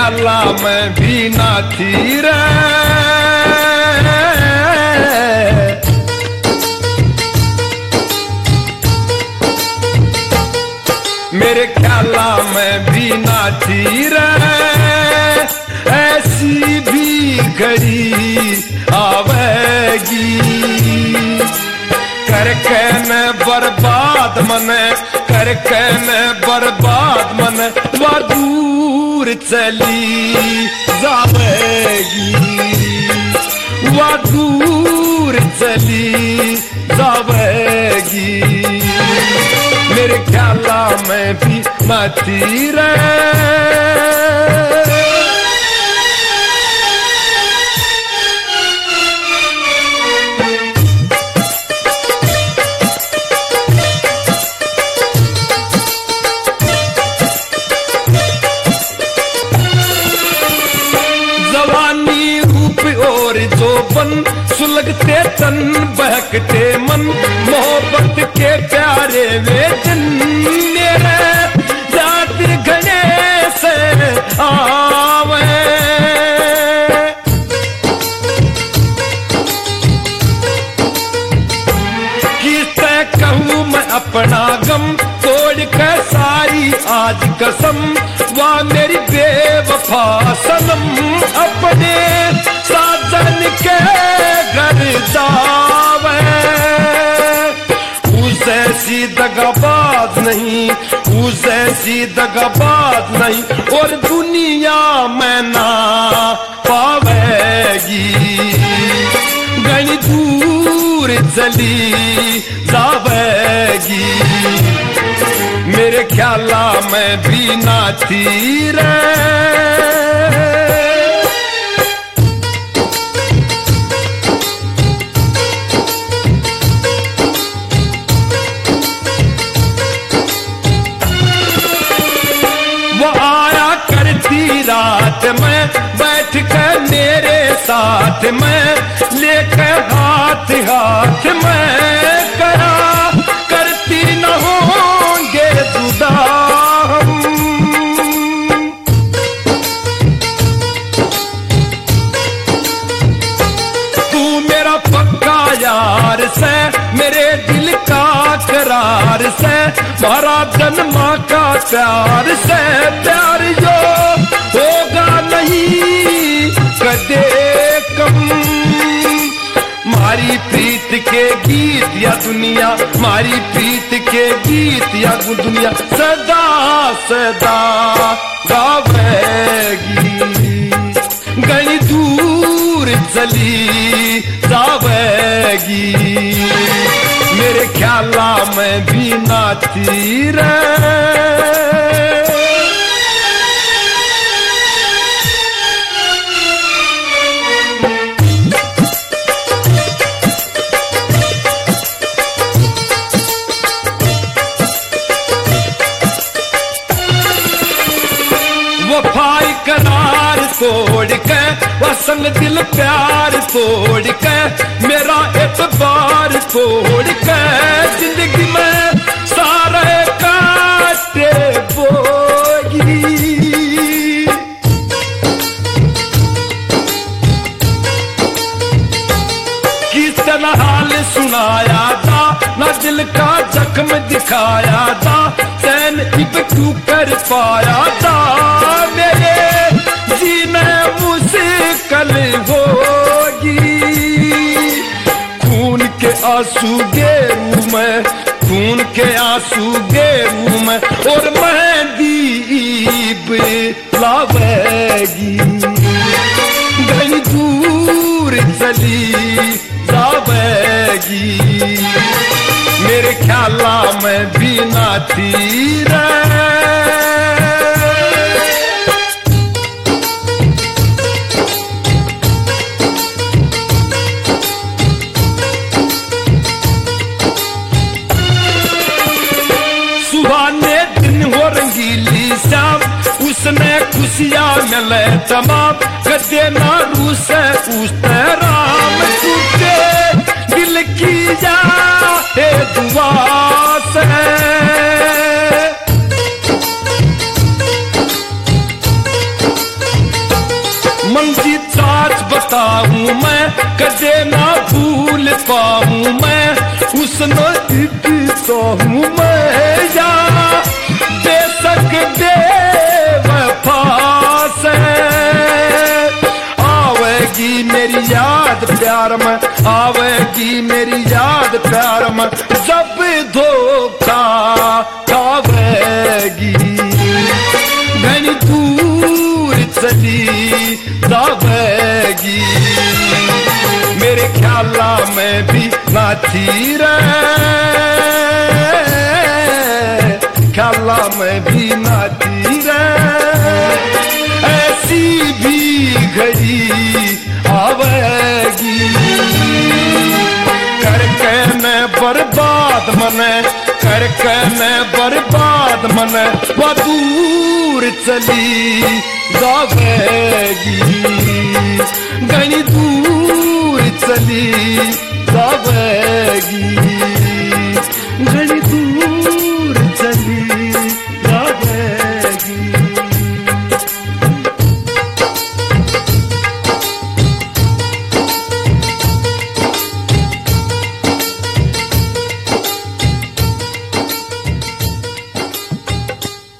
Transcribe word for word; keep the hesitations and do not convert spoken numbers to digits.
ख्याला में भी ना थी रे, मेरे ख्याला में भी ना थी रे, ऐसी भी घड़ी आवेगी करके न बर्बाद मन, करके न बर्बाद मन वह दूर चली जावेगी, वह दूर चली जावेगी, मेरे ख्याला में भी मती रे। जोबन सुलगते तन बहकते मन, मोहब्बत के प्यारे वे दिन मेरे याद घने से आवे, किससे कहूँ मैं अपना गम तोड़ कर सारी आज कसम, वाह मेरी बेवफा सनम अपने साजन के घर जावे, उसे सी दगाबाज नहीं, उसे सी दगाबाज नहीं और दुनिया में ना पावेगी, घनी दूर चली जावेगी, मेरे ख्याला में भी ना थी रे। रात में बैठ कर मेरे साथ में लेकर हाथ हाथ में करा करती न होंगे जुदा हम, तू मेरा पक्का यार से मेरे दिल का करार से, मारा जन्मा का प्यार से, प्यार जो होगा नहीं कदे कम, मारी प्रीत के गीत या दुनिया, मारी प्रीत के गीत या दुनिया सदा सदा गावेगी, घनी दूर चली जावेगी, मेरे ख्याला में भी ना थी रे। वफाई करार तोड़ के वसन दिल प्यार तोड़ के, मेरा एतबार तोड़ के, जिंदगी में सारे काटे बोगी, किस तरह हाल सुनाया था, ना दिल का जख्म दिखाया था, चैन इब क्यों कर पाया था, मेरे जीने मुश्किल होगी, खून के आंसू गेरू में, खून के आंसू गेरू में और मेहंदी लावेगी, घनी दूर चली जावेगी, मेरे ख्याला में भी ना थी रे। सुहाने दिन हो रंगीली शाम, उसने खुशियाँ मिले तमाम, कदे ना रूसे पूछते राम, टूटे दिल की जाए दुआ से, हूँ मैं, कदे ना भूल पाऊँ मैं, उस नदीक तो हूँ मैं या बेशक बेवफा से। आवेगी मेरी याद प्यार में, आवेगी मेरी याद प्यार में, जब धोखा खावेगी। घनी दूर चली जावेगी, मेरे ख्याला में भी ना थी रे, ख्याला में भी ना थी रे। ऐसी भी घड़ी आवेगी, करके मैं बर्बाद मने, करके मैं बर्बाद मने, वो दूर चली जावेगी। घनी दूर चली जावेगी।